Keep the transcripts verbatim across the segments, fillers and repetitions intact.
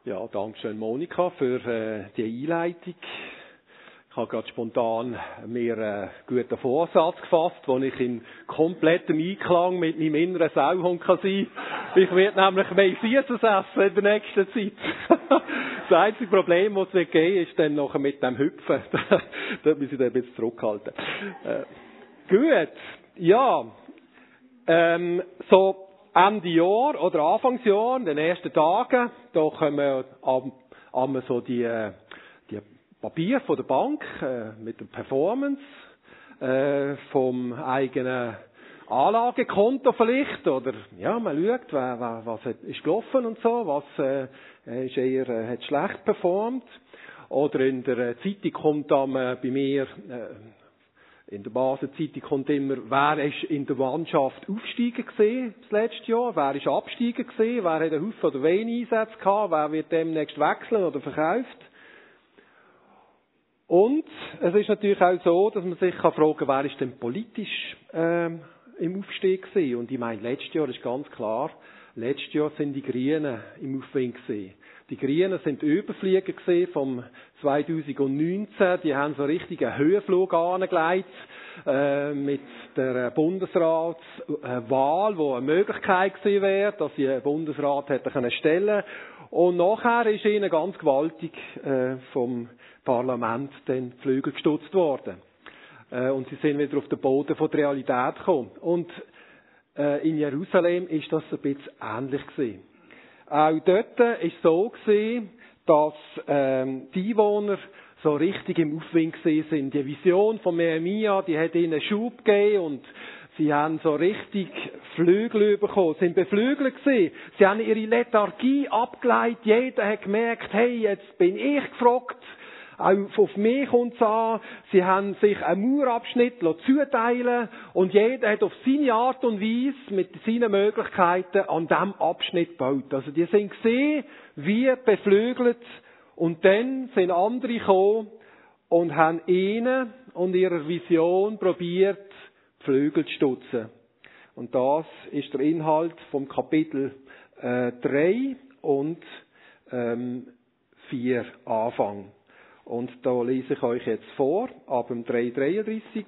Ja, danke schön, Monika, für äh, die Einleitung. Ich habe gerade spontan mir einen guten Vorsatz gefasst, den ich in komplettem Einklang mit meinem inneren Sauhund kann sein kann. Ich werde nämlich mehr Süßes essen in der nächsten Zeit. Das einzige Problem, das es wird geben, ist dann nachher mit dem Hüpfen. Da muss ich dann ein bisschen zurückhalten. Äh, gut, ja. Ähm, so Ende Jahr oder Anfangsjahr, in den ersten Tagen, da kommen am, am so die, die Papiere von der Bank äh, mit der Performance äh, vom eigenen Anlagekonto vielleicht, oder ja, man schaut, wer, wer, was ist gelaufen und so, was äh, ist eher äh, hat schlecht performt. Oder in der Zeitung kommt dann äh, bei mir äh, in der Basenzeitung kommt immer, wer ist in der Mannschaft aufsteigen gesehen das letzte Jahr, wer ist absteigen gesehen, wer hat einen Haufen oder wenig Einsätze gehabt, wer wird demnächst wechseln oder verkauft. Und es ist natürlich auch so, dass man sich fragen kann, wer ist denn politisch ähm, im Aufstieg gewesen. Und ich meine, letztes Jahr ist ganz klar, letztes Jahr sind die Grünen im Aufwind gewesen. Die Grünen sind Überflieger gewesen vom zwanzig neunzehn. Die haben so richtig einen Höhenflug angelegt äh, mit der Bundesratswahl, wo eine Möglichkeit gewesen wäre, dass sie einen Bundesrat hätten können stellen. Und nachher ist ihnen ganz gewaltig äh, vom Parlament den Flügel gestutzt worden. Äh, und sie sind wieder auf den Boden von der Realität gekommen. Und äh, in Jerusalem ist das ein bisschen ähnlich gewesen. Auch dort war es so gewesen, dass ähm, die Einwohner so richtig im Aufwind gewesen sind. Die Vision von Nehemia, die hat ihnen Schub gegeben und sie haben so richtig Flügel bekommen, sind beflügelt gewesen. Sie haben ihre Lethargie abgeleitet. Jeder hat gemerkt, hey, jetzt bin ich gefragt. Auch auf mich kommt es an. Sie haben sich einen Mauerabschnitt zuteilen und jeder hat auf seine Art und Weise mit seinen Möglichkeiten an diesem Abschnitt gebaut. Also die sind gesehen, wie beflügelt. Und dann sind andere gekommen und haben ihnen und ihrer Vision probiert, die Flügel zu stutzen. Und das ist der Inhalt vom Kapitel äh, drei und ähm, vier Anfang. Und da lese ich euch jetzt vor, ab dem drei dreiunddreißig.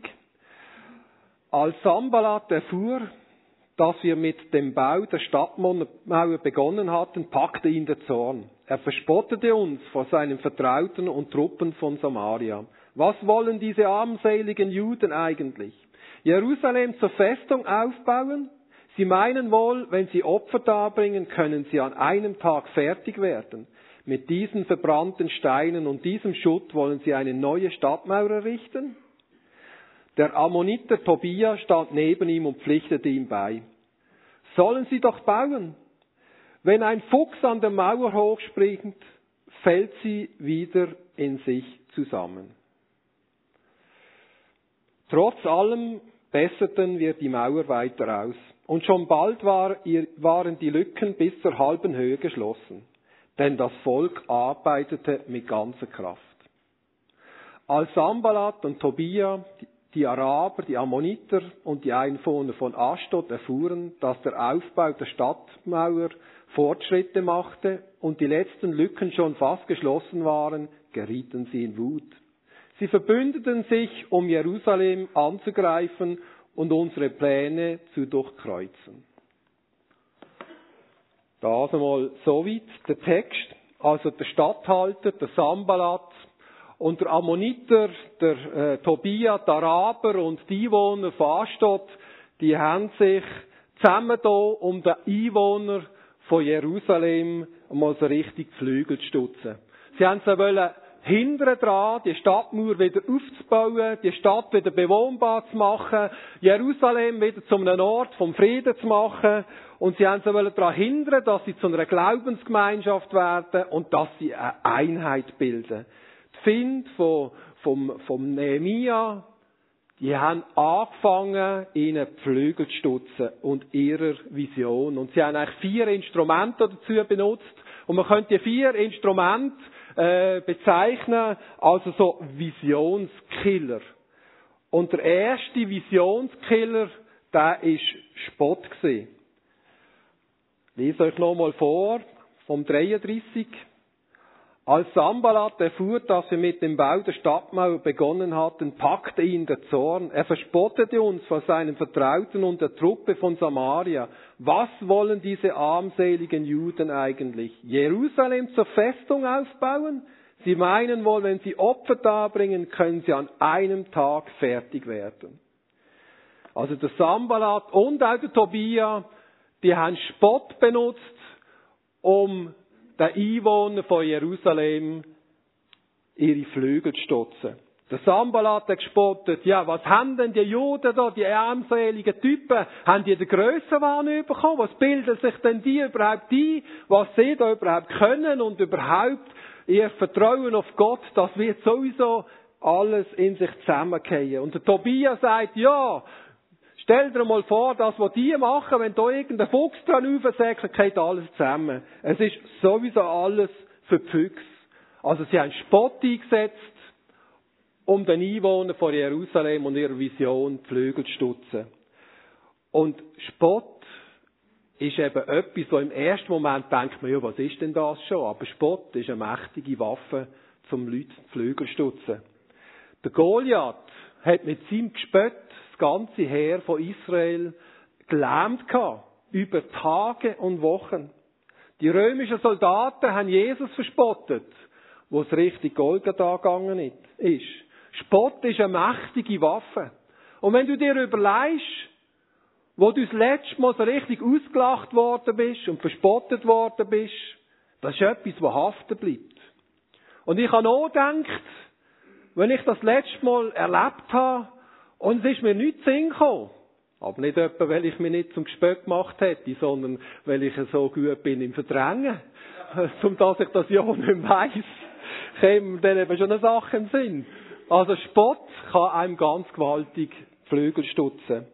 Als Sanballat erfuhr, dass wir mit dem Bau der Stadtmauer begonnen hatten, packte ihn der Zorn. Er verspottete uns vor seinen Vertrauten und Truppen von Samaria. Was wollen diese armseligen Juden eigentlich? Jerusalem zur Festung aufbauen? Sie meinen wohl, wenn sie Opfer darbringen, können sie an einem Tag fertig werden. Mit diesen verbrannten Steinen und diesem Schutt wollen sie eine neue Stadtmauer errichten? Der Ammoniter Tobia stand neben ihm und pflichtete ihm bei. Sollen sie doch bauen. Wenn ein Fuchs an der Mauer hochspringt, fällt sie wieder in sich zusammen. Trotz allem besserten wir die Mauer weiter aus. Und schon bald war ihr, waren die Lücken bis zur halben Höhe geschlossen. Denn das Volk arbeitete mit ganzer Kraft. Als Sanballat und Tobia, die Araber, die Ammoniter und die Einwohner von Ashdod erfuhren, dass der Aufbau der Stadtmauer Fortschritte machte und die letzten Lücken schon fast geschlossen waren, gerieten sie in Wut. Sie verbündeten sich, um Jerusalem anzugreifen und unsere Pläne zu durchkreuzen. Das einmal soweit der Text. Also der Statthalter, der Sanballat und der Ammoniter, der äh, Tobia, der Araber und die Einwohner von Ashdod, die haben sich zusammengetan, um den Einwohner von Jerusalem mal so richtig die Flügel zu stutzen. Sie haben sie wollen hindern dran, die Stadtmauer wieder aufzubauen, die Stadt wieder bewohnbar zu machen, Jerusalem wieder zu einem Ort vom Frieden zu machen. Und sie haben sie daran hindern, dass sie zu einer Glaubensgemeinschaft werden und dass sie eine Einheit bilden. Die Finde von, vom, vom Nehemia, die haben angefangen, ihnen die Flügel zu stutzen und ihrer Vision. Und sie haben eigentlich vier Instrumente dazu benutzt. Und man könnte die vier Instrumente äh, bezeichnen als so Visionskiller. Und der erste Visionskiller, der war Spott gewesen. Ich lese euch nochmal vor, vom dreiunddreißig. Als Sanballat erfuhr, dass wir mit dem Bau der Stadtmauer begonnen hatten, packte ihn der Zorn. Er verspottete uns vor seinen Vertrauten und der Truppe von Samaria. Was wollen diese armseligen Juden eigentlich? Jerusalem zur Festung aufbauen? Sie meinen wohl, wenn sie Opfer darbringen, können sie an einem Tag fertig werden. Also der Sanballat und auch der Tobia, die haben Spott benutzt, um den Einwohnern von Jerusalem ihre Flügel zu stutzen. Der Sanballat hat gespottet, ja, was haben denn die Juden da, die armseligen Typen, haben die den Grössenwahn bekommen? Was bilden sich denn die überhaupt ein, was sie da überhaupt können und überhaupt ihr Vertrauen auf Gott, das wird sowieso alles in sich zusammenfallen. Und der Tobia sagt, ja, stell dir mal vor, das, was die machen, wenn da irgendein Fuchs dran aufsägt, dann geht alles zusammen. Es ist sowieso alles für die Füchse. Also sie haben Spott eingesetzt, um den Einwohnern von Jerusalem und ihrer Vision die Flügel zu stutzen. Und Spott ist eben etwas, wo im ersten Moment denkt man, ja, was ist denn das schon? Aber Spott ist eine mächtige Waffe, um Leute die Flügel zu stutzen. Der Goliath hat mit seinem Gespött das ganze Heer von Israel gelähmt gehabt. Über Tage und Wochen. Die römischen Soldaten haben Jesus verspottet, wo es richtig Golgatha gegangen ist. Spott ist eine mächtige Waffe. Und wenn du dir überlegst, wo du das letzte Mal so richtig ausgelacht worden bist und verspottet worden bist, das ist etwas, was haften bleibt. Und ich habe auch gedacht, wenn ich das letzte Mal erlebt habe, und es ist mir nicht zu Sinn gekommen. Aber nicht etwa, weil ich mich nicht zum Gespött gemacht hätte, sondern weil ich so gut bin im Verdrängen. Zum dass ich das ja nicht mehr weiss, kommen dann eben schon eine Sache im Sinn. Also Spott kann einem ganz gewaltig Flügel stutzen.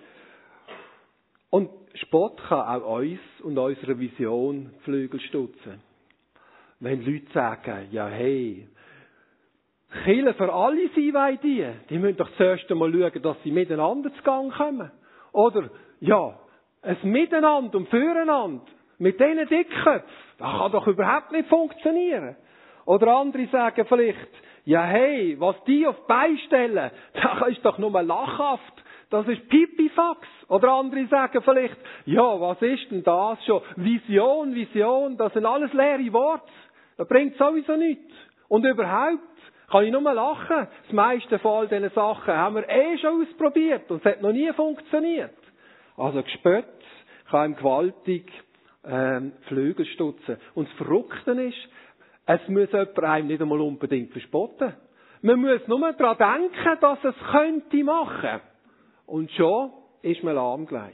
Und Spott kann auch uns und unserer Vision Flügel stutzen. Wenn Leute sagen, ja hey, Kirche für alle sein wollen die. Die müssen doch zuerst einmal schauen, dass sie miteinander zu Gang kommen. Oder, ja, ein Miteinander und Füreinander mit diesen Dickköpfen, das kann doch überhaupt nicht funktionieren. Oder andere sagen vielleicht, ja hey, was die auf die Beine stellen, das ist doch nur lachhaft. Das ist Pipifax. Oder andere sagen vielleicht, ja, was ist denn das schon? Vision, Vision, das sind alles leere Worte. Das bringt sowieso nichts. Und überhaupt, kann ich nur lachen. Das meiste von all diesen Sachen haben wir eh schon ausprobiert und es hat noch nie funktioniert. Also Gespött kann einem gewaltig ähm, Flügel stutzen. Und das Verrückte ist, es muss jemand einem nicht einmal unbedingt verspotten. Man muss nur daran denken, dass es könnte machen. Und schon ist man lahmgelegt.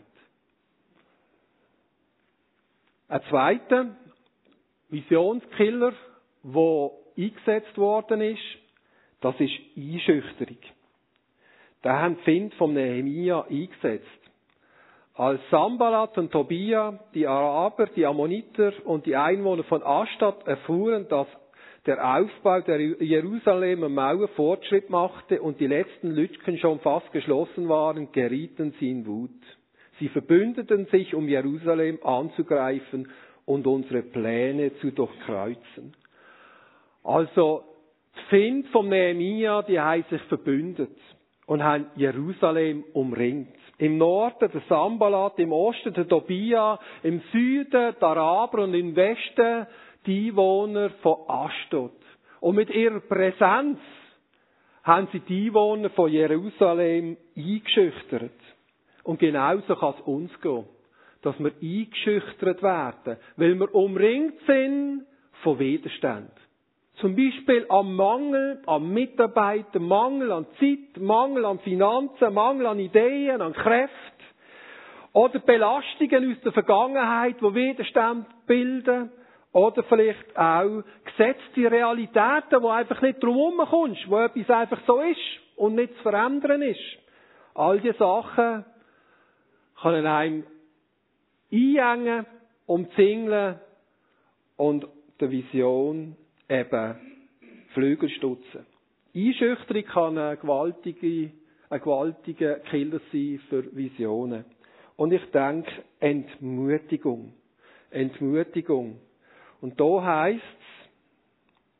Ein zweiter Visionskiller, der eingesetzt worden ist, das ist Einschüchterung. Da haben die Find vom Nehemia eingesetzt. Als Sanballat und Tobia, die Araber, die Ammoniter und die Einwohner von Ashdod erfuhren, dass der Aufbau der Jerusalemer Mauer Fortschritt machte und die letzten Lücken schon fast geschlossen waren, gerieten sie in Wut. Sie verbündeten sich, um Jerusalem anzugreifen und unsere Pläne zu durchkreuzen. Also, die Find vom Nehemia, die haben sich verbündet und haben Jerusalem umringt. Im Norden der Sanballat, im Osten der Tobia, im Süden der Araber und im Westen die Einwohner von Ashdod. Und mit ihrer Präsenz haben sie die Einwohner von Jerusalem eingeschüchtert. Und genauso kann es uns gehen, dass wir eingeschüchtert werden, weil wir umringt sind von Widerstand. Zum Beispiel am Mangel an Mitarbeitern, Mangel an Zeit, Mangel an Finanzen, Mangel an Ideen, an Kräften. Oder Belastungen aus der Vergangenheit, die Widerstand bilden. Oder vielleicht auch gesetzte Realitäten, wo einfach nicht drum herum kommst, wo etwas einfach so ist und nicht zu verändern ist. All diese Sachen können einem einengen, umzingeln und der Vision eben Flügel stutzen. Einschüchterung kann ein gewaltiger, ein gewaltiger Killer sein für Visionen. Und ich denke, Entmutigung. Entmutigung. Und da heisst es,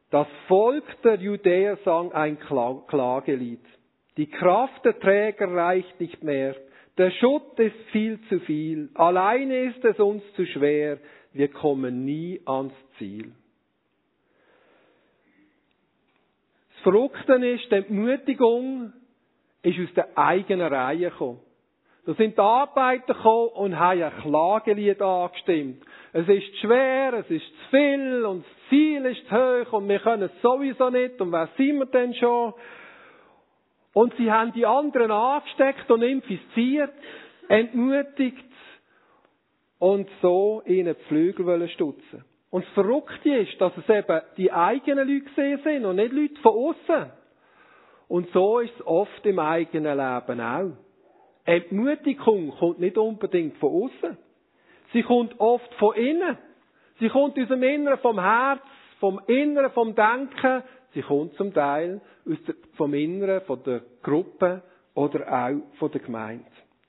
Das Volk der Judäer sang ein Klagelied. Die Kraft der Träger reicht nicht mehr. Der Schutt ist viel zu viel. Alleine ist es uns zu schwer. Wir kommen nie ans Ziel. Das Verrückte ist, die Entmutigung ist aus der eigenen Reihe gekommen. Da sind die Arbeiter gekommen und haben ein Klagelied angestimmt. Es ist schwer, es ist zu viel und das Ziel ist zu hoch und wir können es sowieso nicht und wer sind wir denn schon? Und sie haben die anderen angesteckt und infiziert, entmutigt und so ihnen die Flügel stutzen. Und das Verrückte ist, dass es eben die eigenen Leute gesehen sind und nicht Leute von außen. Und so ist es oft im eigenen Leben auch. Entmutigung kommt nicht unbedingt von außen. Sie kommt oft von innen. Sie kommt aus dem Inneren vom Herz, vom Inneren vom Denken. Sie kommt zum Teil aus der, vom Inneren von der Gruppe oder auch von der Gemeinde.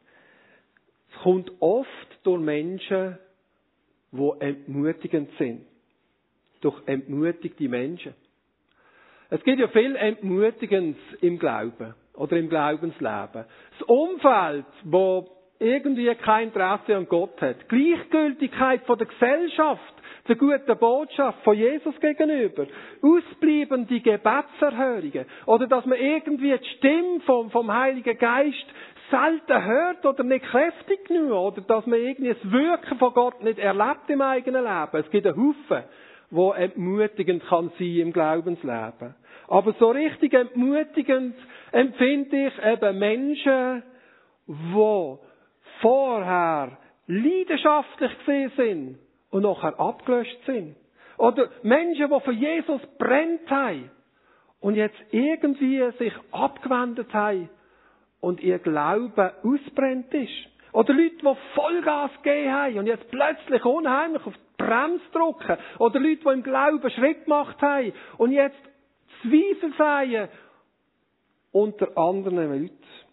Es kommt oft durch Menschen, die entmutigend sind. Durch entmutigte Menschen. Es gibt ja viel Entmutigendes im Glauben oder im Glaubensleben. Das Umfeld, das irgendwie kein Interesse an Gott hat. Die Gleichgültigkeit von der Gesellschaft, der guten Botschaft von Jesus gegenüber. Ausbleibende Gebetserhörungen. Oder dass man irgendwie die Stimme vom, vom Heiligen Geist selten hört oder nicht kräftig genug. Oder dass man irgendwie das Wirken von Gott nicht erlebt im eigenen Leben. Es gibt einen Haufen, wo entmutigend kann sein im Glaubensleben. Aber so richtig entmutigend empfinde ich eben Menschen, die vorher leidenschaftlich gesehen sind und nachher abgelöscht sind. Oder Menschen, die für Jesus brennt haben und jetzt irgendwie sich abgewendet haben und ihr Glaube ausbrennt ist. Oder Leute, die Vollgas gegeben haben und jetzt plötzlich unheimlich auf die Bremse drücken. Oder Leute, die im Glauben Schritt gemacht haben und jetzt Zweifel säen unter anderen Leuten.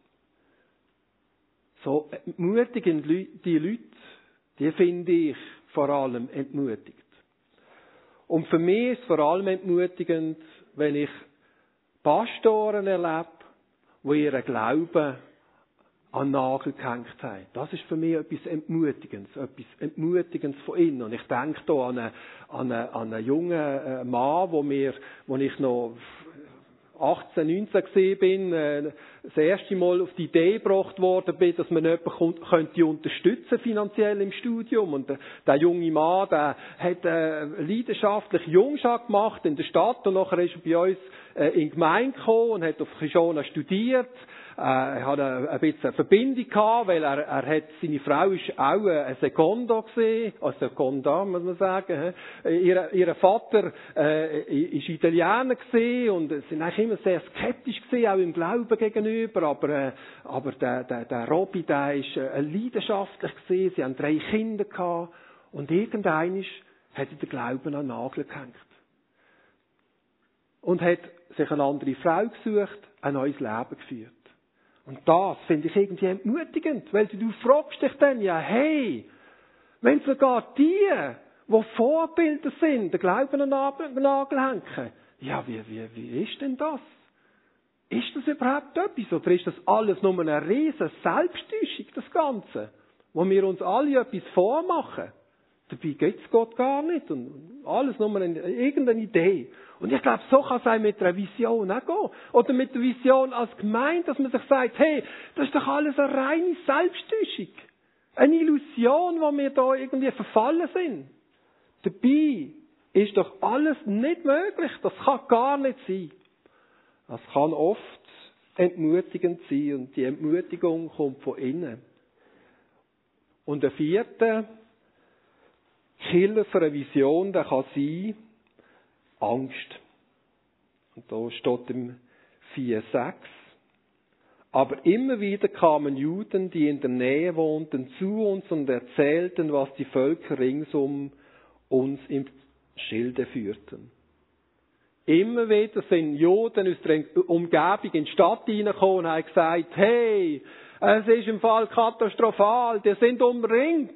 So entmutigend die Leute, die finde ich vor allem entmutigt. Und für mich ist es vor allem entmutigend, wenn ich Pastoren erlebe, die ihren Glauben an den Nagel gehängt haben. Das ist für mich etwas Entmutigendes, etwas Entmutigendes von innen. Und ich denke hier an einen, an einen, an einen jungen Mann, wo, mir, wo ich noch achtzehn, neunzehn gesehen bin, äh, das erste Mal auf die Idee gebracht worden bin, dass man jemanden könnte unterstützen finanziell im Studium. Und der, der junge Mann, der hat äh, leidenschaftlich Jungschar gemacht in der Stadt und nachher ist er bei uns äh, in die Gemeinde gekommen und hat auf Kishona studiert. Äh, er hat eine, ein bisschen eine Verbindung gehabt, weil er, er hat, seine Frau ist auch eine Seconda gewesen, eine Seconda, muss man sagen. Ihr, ihr Vater äh, ist Italiener gewesen und sind eigentlich immer sehr skeptisch gewesen, auch im Glauben gegenüber, aber, äh, aber der, der, der Robby, der ist äh, leidenschaftlich gewesen, sie haben drei Kinder gehabt und irgendeiner hat den Glauben an den Nagel gehängt. Und hat sich eine andere Frau gesucht, ein neues Leben geführt. Und das finde ich irgendwie entmutigend, weil du, du fragst dich dann ja, hey, wenn sogar die, die Vorbilder sind, den Glauben an den Nagel hängen, ja, wie, wie, wie ist denn das? Ist das überhaupt etwas? Oder ist das alles nur eine riesen Selbsttäuschung, das Ganze? Wo wir uns alle etwas vormachen? Dabei gibt es Gott gar nicht. Und alles nur eine, irgendeine Idee. Und ich glaube, so kann es auch mit einer Vision auch gehen. Oder mit der Vision als Gemeinde, dass man sich sagt, hey, das ist doch alles eine reine Selbsttäuschung. Eine Illusion, wo wir da irgendwie verfallen sind. Dabei ist doch alles nicht möglich. Das kann gar nicht sein. Das kann oft entmutigend sein. Und die Entmutigung kommt von innen. Und der vierte Killer für eine Vision, der kann sein Angst. Und da steht im vier sechs. Aber immer wieder kamen Juden, die in der Nähe wohnten, zu uns und erzählten, was die Völker ringsum uns im Schilde führten. Immer wieder sind Juden aus der Umgebung in die Stadt hineingekommen und haben gesagt, hey, es ist im Fall katastrophal, die sind umringt.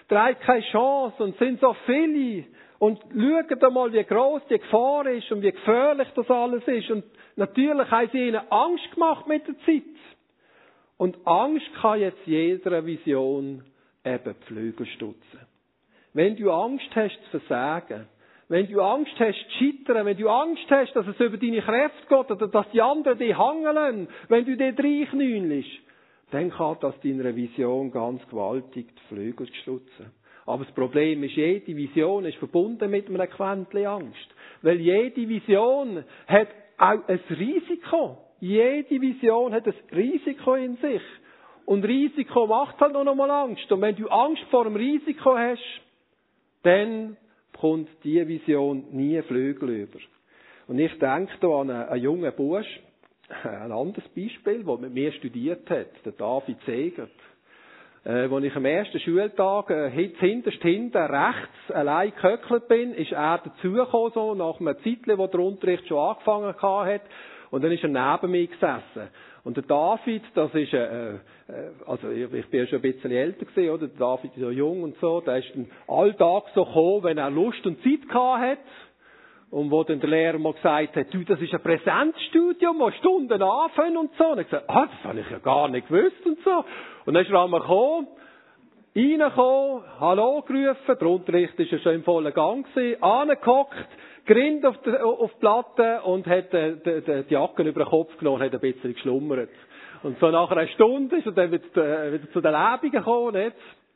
trägt keine Chance und sind so viele. Und schaut mal, wie gross die Gefahr ist und wie gefährlich das alles ist. Und natürlich haben sie ihnen Angst gemacht mit der Zeit. Und Angst kann jetzt jeder Vision eben die Flügel stutzen. Wenn du Angst hast zu versagen, wenn du Angst hast zu scheitern, wenn du Angst hast, dass es über deine Kräfte geht oder dass die anderen dich hängen lassen, wenn du dort reinknüllst, dann kann das deiner Vision ganz gewaltig die Flügel stutzen. Aber das Problem ist, jede Vision ist verbunden mit einem Quäntchen Angst. Weil jede Vision hat auch ein Risiko. Jede Vision hat ein Risiko in sich. Und Risiko macht halt noch mal Angst. Und wenn du Angst vor dem Risiko hast, dann kommt diese Vision nie Flügel über. Und ich denke da an einen, einen jungen Bursch, ein anderes Beispiel, der mit mir studiert hat, der David Segert. Äh, als ich am ersten Schultag äh, hinterst hinten rechts allein gehöckelt bin, ist er dazugekommen, so nach einem Zeitchen, wo der Unterricht schon angefangen hat. Und dann ist er neben mir gesessen. Und der David, das ist, äh, äh, also ich, ich bin ja schon ein bisschen älter gewesen, oder? Der David ist ja jung und so, der ist dann alltag so gekommen, wenn er Lust und Zeit gehabt hat. Und wo dann der Lehrer mal gesagt hat, du, das ist ein Präsenzstudium, wo Stunden anfangen und so. Und er hat gesagt, ah, das habe ich ja gar nicht gewusst und so. Und dann ist er einmal gekommen, reingekommen, Hallo gerufen, der Unterricht war ja schon im vollen Gang gewesen, angehockt, grinnt auf die, auf die Platte und hat die, die, die Jacke über den Kopf genommen und hat ein bisschen geschlummert. Und so nach einer Stunde ist er dann wieder, wieder zu den Lebungen gekommen, nicht?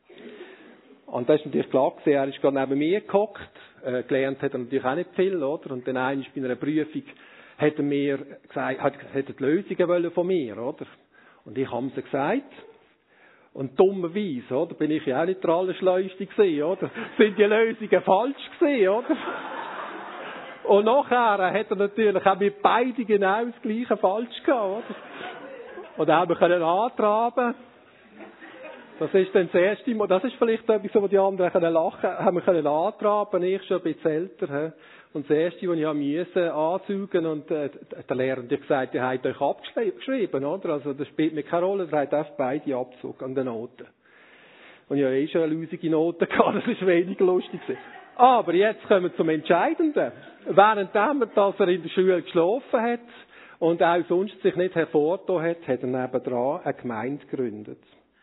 Und das ist natürlich klar gewesen, er ist gerade neben mir gehockt. Äh, gelernt hat er natürlich auch nicht viel, oder? Und dann einmal bei einer Prüfung hat er mir gesagt, hat, hat er die Lösungen wollen von mir, oder? Und ich habe sie gesagt. Und dummerweise, oder? Bin ich ja auch nicht der Allerschleuste gewesen, oder? Sind die Lösungen falsch gewesen, oder? Und nachher hat er natürlich auch mit beiden genau das Gleiche falsch gehabt, oder? Und dann haben wir können antraben. Das ist dann das erste Mal, das ist vielleicht etwas, wo die anderen können lachen, haben wir können antraben, ich schon ein bisschen älter, he? Und das erste, was ich musste, anzeigen, und äh, der Lehrer hat gesagt, ihr habt euch abgeschrieben, oder? Also das spielt mir keine Rolle, ihr habt einfach beide Abzug an den Noten. Und ich hatte eh schon eine lusige Note gehabt, das ist weniger lustig gewesen. Aber jetzt kommen wir zum Entscheidenden. Währenddem, dass er in der Schule geschlafen hat und auch sonst sich nicht hervorgetan hat, hat er nebendran eine Gemeinde gegründet.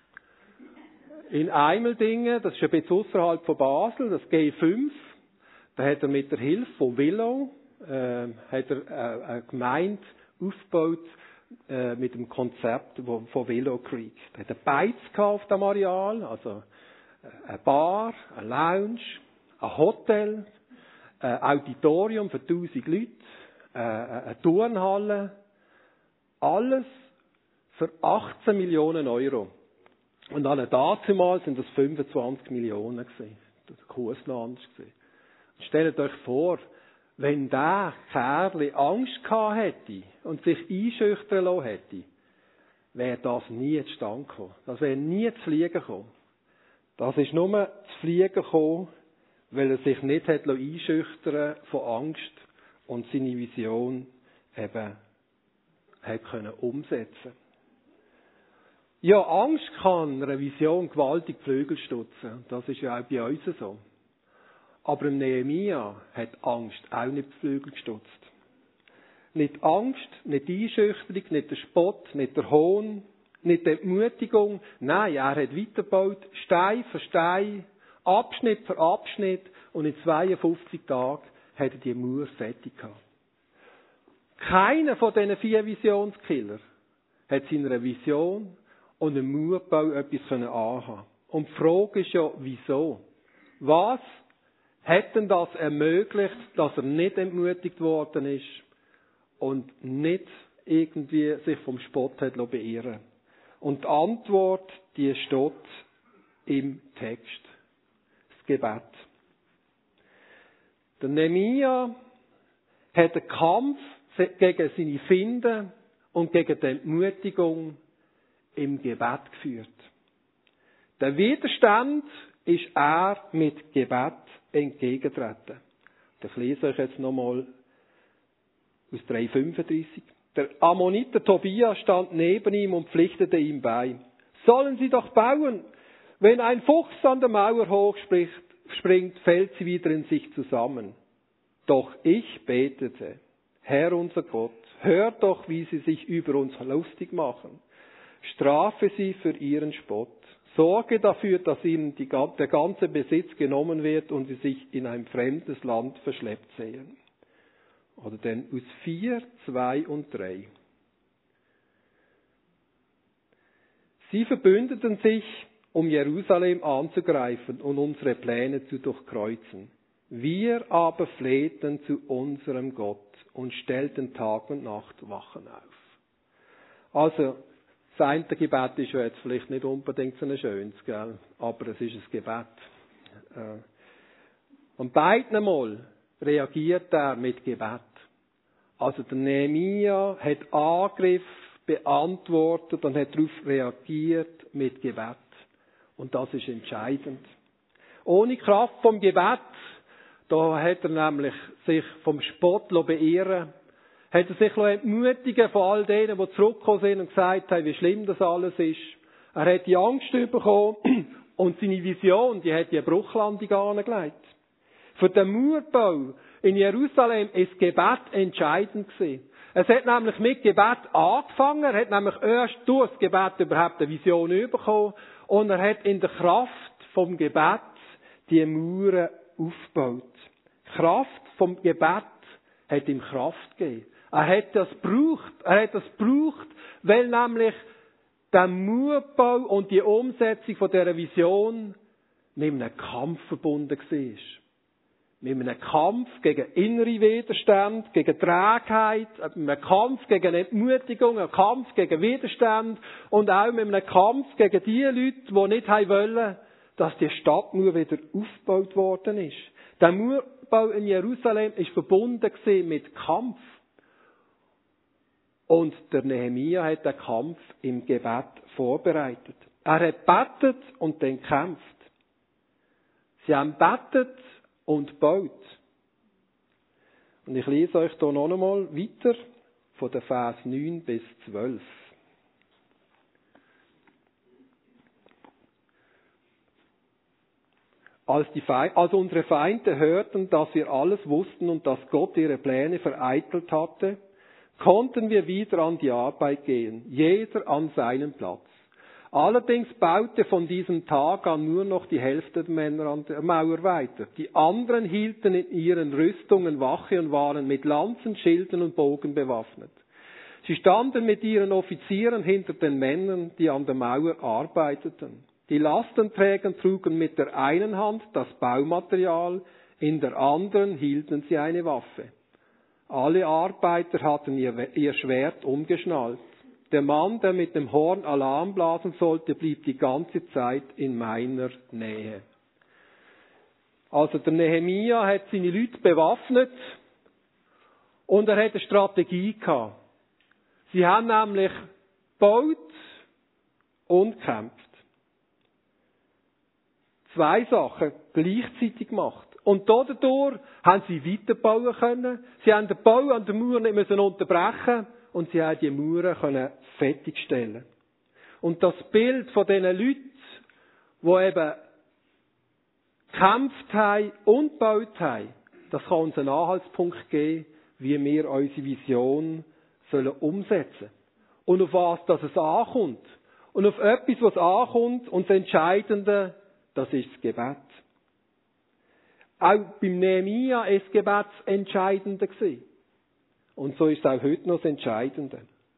In Eimeldingen, das ist ein bisschen außerhalb von Basel, das G fünf, da hat er mit der Hilfe von Willow äh, hat er äh, eine Gemeinde aufgebaut äh, mit dem Konzept von Willow Creek. Da hat er Beiz auf dem Areal, also eine Bar, eine Lounge, ein Hotel, ein Auditorium für tausend Leute, äh, eine Turnhalle, alles für achtzehn Millionen Euro. Und alle dazumal sind das fünfundzwanzig Millionen gewesen. Der Kurs noch anders gewesen. Und stellt euch vor, wenn der Kerl Angst gehabt hätte und sich einschüchtern lassen hätte, wäre das nie zustande gekommen. Das wäre nie zu Fliegen gekommen. Das ist nur zu Fliegen gekommen, weil er sich nicht hat einschüchtern von Angst und seine Vision eben hat können umsetzen. Ja, Angst kann einer Vision gewaltig Flügel stutzen. Das ist ja auch bei uns so. Aber im Nehemia hat Angst auch nicht die Flügel gestutzt. Nicht Angst, nicht Einschüchterung, nicht der Spott, nicht der Hohn, nicht die Entmutigung. Nein, er hat weitergebaut, Stein für Stein, Abschnitt für Abschnitt. Und in zweiundfünfzig Tagen hat er die Mauer fertig gehabt. Keiner von diesen vier Visionskiller hat seiner Vision und einem Mauerbau etwas anhaben können. Und die Frage ist ja, wieso? Was hat denn das ermöglicht, dass er nicht entmutigt worden ist und nicht irgendwie sich vom Spott hat beirren lassen? Und die Antwort, die steht im Text. Das Gebet. Der Nehemia hat einen Kampf gegen seine Finden und gegen die Entmutigung im Gebet geführt. Der Widerstand ist er mit Gebet entgegentreten. Das lese ich jetzt nochmal aus drei fünfunddreißig. Der Ammoniter Tobia stand neben ihm und pflichtete ihm bei. Sollen sie doch bauen, Wenn ein Fuchs an der Mauer hochspringt, fällt sie wieder in sich zusammen. Doch ich betete, Herr unser Gott, hör doch, wie sie sich über uns lustig machen. Strafe sie für ihren Spott. Sorge dafür, dass ihnen die, der ganze Besitz genommen wird und sie sich in ein fremdes Land verschleppt sehen. Oder denn aus vier, zwei und drei. Sie verbündeten sich, um Jerusalem anzugreifen und unsere Pläne zu durchkreuzen. Wir aber flehten zu unserem Gott und stellten Tag und Nacht Wachen auf. Also, das eine Gebet ist ja jetzt vielleicht nicht unbedingt so ein schönes, gell? Aber es ist ein Gebet. Äh, und beiden Mal reagiert er mit Gebet. Also der Nehemia hat Angriff beantwortet und hat darauf reagiert mit Gebet. Und das ist entscheidend. Ohne Kraft vom Gebet, da hat er nämlich sich vom Spott beirren, hat er sich entmutigen von all denen, die zurückgekommen sind und gesagt haben, wie schlimm das alles ist. Er hat die Angst bekommen und seine Vision, die hat die Bruchlandung angelegt. Für den Mauerbau in Jerusalem ist Gebet entscheidend gewesen. Es hat nämlich mit Gebet angefangen, er hat nämlich erst durch das Gebet überhaupt eine Vision bekommen und er hat in der Kraft vom Gebet die Mauern aufgebaut. Die Kraft vom Gebet hat ihm Kraft gegeben. Er hat das gebraucht, er hat das gebraucht, weil nämlich der Mauerbau und die Umsetzung von dieser Vision mit einem Kampf verbunden war. Mit einem Kampf gegen innere Widerstand, gegen Trägheit, mit einem Kampf gegen Entmutigung, einem Kampf gegen Widerstand und auch mit einem Kampf gegen die Leute, die nicht wollen, dass die Stadtmauer wieder aufgebaut worden ist. Der Mauerbau in Jerusalem ist verbunden mit Kampf. Und der Nehemia hat den Kampf im Gebet vorbereitet. Er hat gebetet und dann gekämpft. Sie haben gebetet und baut. Und ich lese euch hier noch einmal weiter von den Vers neun bis zwölf. Als, die Fe- als unsere Feinde hörten, dass wir alles wussten und dass Gott ihre Pläne vereitelt hatte, konnten wir wieder an die Arbeit gehen, jeder an seinen Platz. Allerdings baute von diesem Tag an nur noch die Hälfte der Männer an der Mauer weiter. Die anderen hielten in ihren Rüstungen Wache und waren mit Lanzen, Schilden und Bogen bewaffnet. Sie standen mit ihren Offizieren hinter den Männern, die an der Mauer arbeiteten. Die Lastenträger trugen mit der einen Hand das Baumaterial, in der anderen hielten sie eine Waffe. Alle Arbeiter hatten ihr, ihr Schwert umgeschnallt. Der Mann, der mit dem Horn Alarm blasen sollte, blieb die ganze Zeit in meiner Nähe. Also der Nehemia hat seine Leute bewaffnet und er hat eine Strategie gehabt. Sie haben nämlich gebaut und gekämpft. Zwei Sachen gleichzeitig gemacht. Und dadurch haben sie weiterbauen können. Sie haben den Bau an der Mauer nicht müssen unterbrechen und sie haben die Mauern können fertigstellen. Und das Bild von diesen Leuten, die eben gekämpft haben und gebaut haben, das kann uns einen Anhaltspunkt geben, wie wir unsere Vision sollen umsetzen. Und auf was dass es ankommt. Und auf etwas, was ankommt, und das Entscheidende, das ist das Gebet. Auch beim Nehemia ist das Gebet das Entscheidende gewesen. Und so ist es auch heute noch das Entscheidende.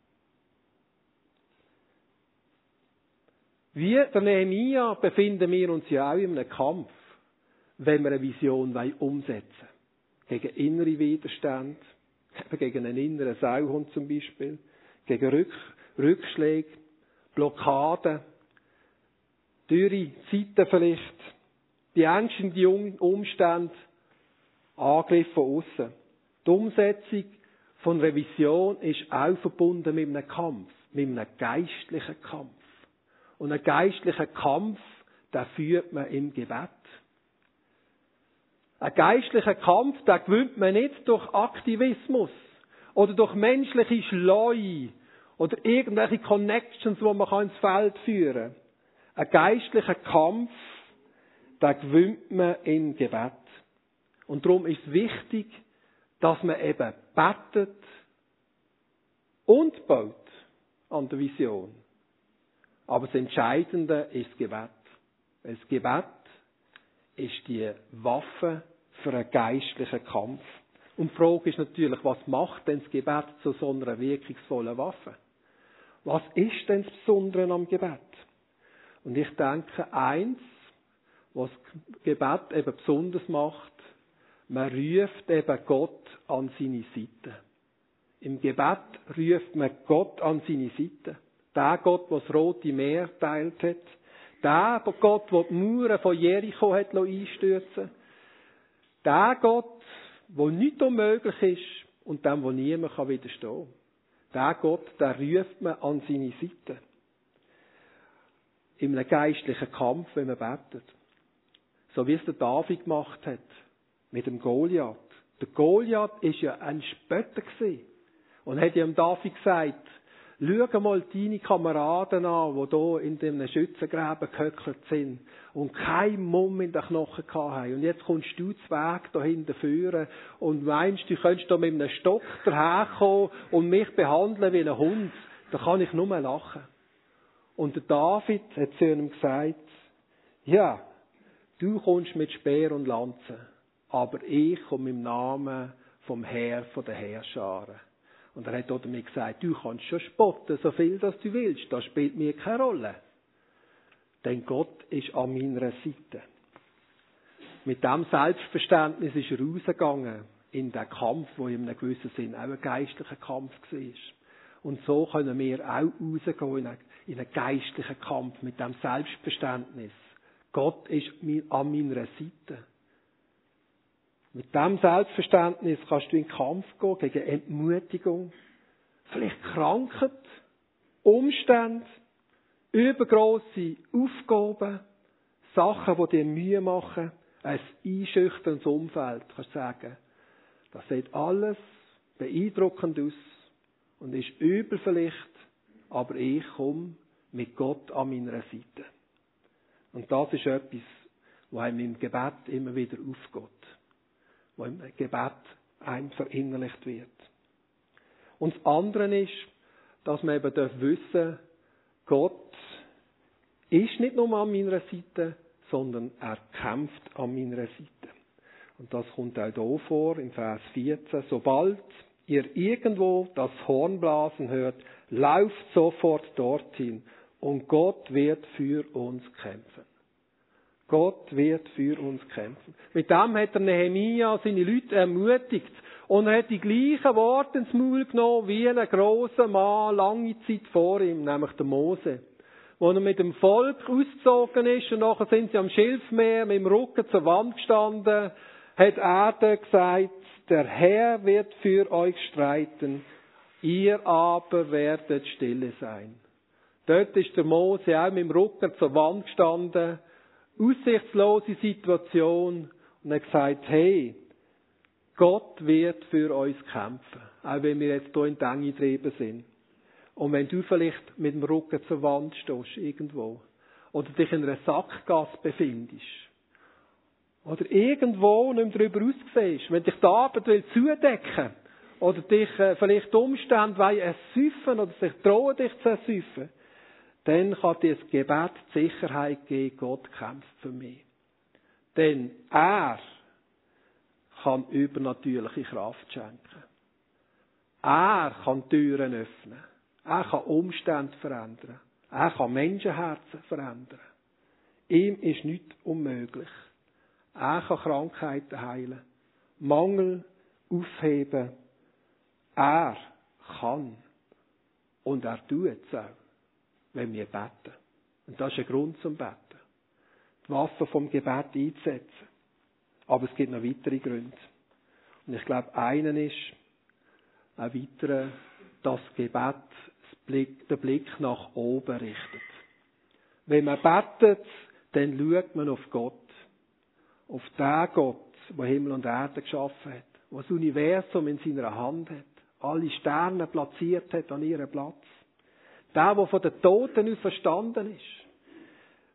Wie der Nehemia befinden wir uns ja auch in einem Kampf, wenn wir eine Vision umsetzen wollen. Gegen innere Widerstände, gegen einen inneren Sauhund zum Beispiel, gegen Rück, Rückschläge, Blockaden, dürre Zeiten vielleicht, die ängstenden Umstände, Angriff von außen. Die Umsetzung von Revision ist auch verbunden mit einem Kampf, mit einem geistlichen Kampf. Und einen geistlichen Kampf, den führt man im Gebet. Einen geistlichen Kampf, den gewinnt man nicht durch Aktivismus oder durch menschliche Schleue oder irgendwelche Connections, die man ins Feld führen kann. Ein geistlicher Kampf, den gewinnt man in Gebet. Und darum ist es wichtig, dass man eben betet und baut an der Vision. Aber das Entscheidende ist das Gebet. Weil das Gebet ist die Waffe für einen geistlichen Kampf. Und die Frage ist natürlich, was macht denn das Gebet zu so einer wirkungsvollen Waffe? Was ist denn das Besondere am Gebet? Und ich denke, eins, was das Gebet eben besonders macht, man ruft eben Gott an seine Seite. Im Gebet ruft man Gott an seine Seite. Der Gott, der das Rote Meer teilt hat. Der Gott, der die Mauern von Jericho hat einstürzen. Der Gott, der nichts unmöglich ist und dem, wo niemand widerstehen kann. Der Gott, der ruft man an seine Seite. In einem geistlichen Kampf, wenn man betet. So wie es der David gemacht hat. Mit dem Goliath. Der Goliath war ja ein Spötter gewesen. Und hat ja dem David gesagt, schau mal deine Kameraden an, die hier in dem Schützengräben gehöckert sind und keinen Mumm in den Knochen hatten. Und jetzt kommst du zu Weg da hinten führen und meinst, du könntest da mit einem Stock daherkommen und mich behandeln wie ein Hund. Da kann ich nur lachen. Und der David hat zu ihm gesagt, ja, du kommst mit Speer und Lanze, aber ich komme im Namen vom Herr von der Heerscharen. Und er hat auch damit gesagt, du kannst schon spotten, so viel das du willst, das spielt mir keine Rolle. Denn Gott ist an meiner Seite. Mit diesem Selbstverständnis ist er rausgegangen in den Kampf, der in einem gewissen Sinn auch ein geistlicher Kampf war. Und so können wir auch rausgehen in einen, in einen geistlichen Kampf mit diesem Selbstverständnis. Gott ist an meiner Seite. Mit diesem Selbstverständnis kannst du in den Kampf gehen gegen Entmutigung, vielleicht Krankheit, Umstände, übergrosse Aufgaben, Sachen, die dir Mühe machen, ein einschüchterndes Umfeld. Du kannst sagen, das sieht alles beeindruckend aus und ist übel vielleicht, aber ich komme mit Gott an meiner Seite. Und das ist etwas, was einem im Gebet immer wieder aufgeht. Wo im Gebet einem verinnerlicht wird. Und das andere ist, dass man eben wissen darf, Gott ist nicht nur an meiner Seite, sondern er kämpft an meiner Seite. Und das kommt auch hier vor, im Vers vierzehn. Sobald ihr irgendwo das Hornblasen hört, lauft sofort dorthin und Gott wird für uns kämpfen. Gott wird für uns kämpfen. Mit dem hat er Nehemia seine Leute ermutigt. Und er hat die gleichen Worte ins Maul genommen wie ein grosser Mann lange Zeit vor ihm, nämlich der Mose. Wo er mit dem Volk ausgezogen ist und nachher sind sie am Schilfmeer mit dem Rücken zur Wand gestanden, hat er dann gesagt, der Herr wird für euch streiten, ihr aber werdet stille sein. Dort ist der Mose auch mit dem Rücken zur Wand gestanden, aussichtslose Situation und er hat gesagt, hey, Gott wird für uns kämpfen, auch wenn wir jetzt hier in die Enge getrieben sind. Und wenn du vielleicht mit dem Rücken zur Wand stehst, irgendwo, oder dich in einer Sackgasse befindest, oder irgendwo nicht mehr darüber aussiehst, wenn dich die Arbeit will zudecken, oder dich äh, vielleicht die Umstände wollen ersäufen, oder sich drohen, dich zu ersäufen, dann kann dir das Gebet die Sicherheit geben, Gott kämpft für mich. Denn er kann übernatürliche Kraft schenken. Er kann Türen öffnen. Er kann Umstände verändern. Er kann Menschenherzen verändern. Ihm ist nichts unmöglich. Er kann Krankheiten heilen. Mangel aufheben. Er kann. Und er tut es auch, wenn wir beten. Und das ist ein Grund zum Beten. Die Waffe vom Gebet einzusetzen. Aber es gibt noch weitere Gründe. Und ich glaube, einen ist, ein weiterer, dass das Gebet den Blick nach oben richtet. Wenn man betet, dann schaut man auf Gott. Auf den Gott, der Himmel und Erde geschaffen hat. Der das Universum in seiner Hand hat. Alle Sterne platziert hat an ihrem Platz. Der, der von den Toten auferstanden ist.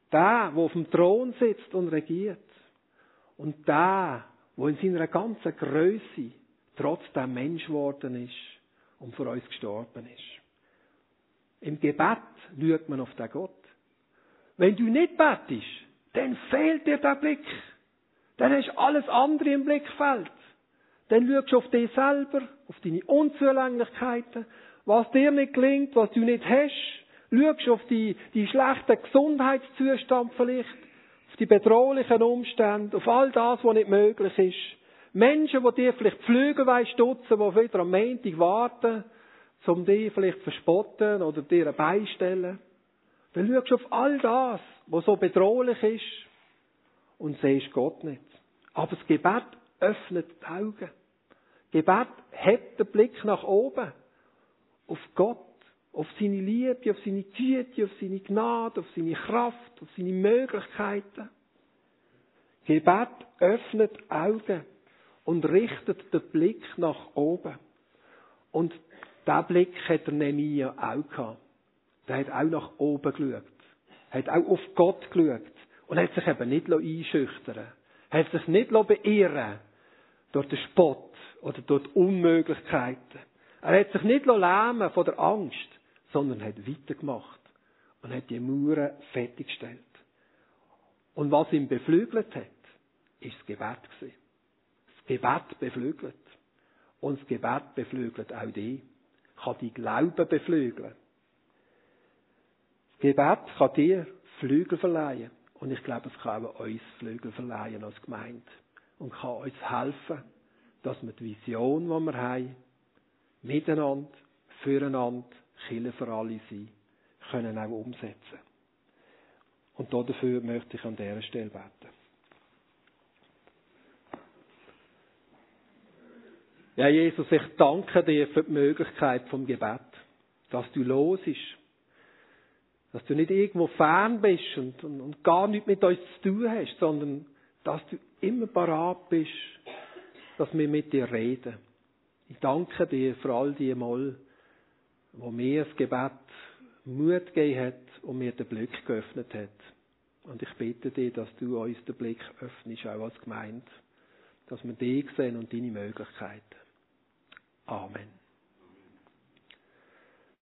Der, der auf dem Thron sitzt und regiert. Und der, der in seiner ganzen Grösse trotzdem Mensch geworden ist und für uns gestorben ist. Im Gebet schaut man auf den Gott. Wenn du nicht betest, dann fehlt dir der Blick. Dann hast du alles andere im Blickfeld. Dann schaust du auf dich selber, auf deine Unzulänglichkeiten, was dir nicht gelingt, was du nicht hast. Schaust du auf die, die schlechten Gesundheitszustand vielleicht, auf die bedrohlichen Umstände, auf all das, was nicht möglich ist. Menschen, die dir vielleicht Flüge stutzen, die wieder am Montag warten, um dich vielleicht zu verspotten oder dir beistellen. Dann schaust du auf all das, was so bedrohlich ist und siehst Gott nicht. Aber das Gebet öffnet die Augen. Gebet hebt den Blick nach oben. Auf Gott, auf seine Liebe, auf seine Güte, auf seine Gnade, auf seine Kraft, auf seine Möglichkeiten. Gebet öffnet die Augen und richtet den Blick nach oben. Und diesen Blick hat der Nehemia auch gehabt. Der hat auch nach oben geschaut. Hat auch auf Gott geschaut. Und hat sich eben nicht einschüchtern lassen. Hat sich nicht beirren durch den Spott oder durch die Unmöglichkeiten. Er hat sich nicht lähmen von der Angst, sondern hat weitergemacht und hat die Mauern fertiggestellt. Und was ihn beflügelt hat, ist das Gebet gewesen. Das Gebet beflügelt. Und das Gebet beflügelt auch dich. Kann die Glauben beflügeln. Das Gebet kann dir Flügel verleihen. Und ich glaube, es kann auch uns Flügel verleihen als Gemeinde. Und kann uns helfen, dass wir die Vision, die wir haben, miteinander, füreinander, Kirche für alle sein, können auch umsetzen. Und dafür möchte ich an dieser Stelle beten. Ja, Jesus, ich danke dir für die Möglichkeit vom Gebet, dass du los bist, dass du nicht irgendwo fern bist und, und, und gar nichts mit uns zu tun hast, sondern dass du immer parat bist, dass wir mit dir reden. Ich danke dir für all die Mal, wo mir das Gebet Mut gegeben hat und mir den Blick geöffnet hat. Und ich bitte dich, dass du uns den Blick öffnest, auch als Gemeinde, dass wir dich sehen und deine Möglichkeiten. Amen.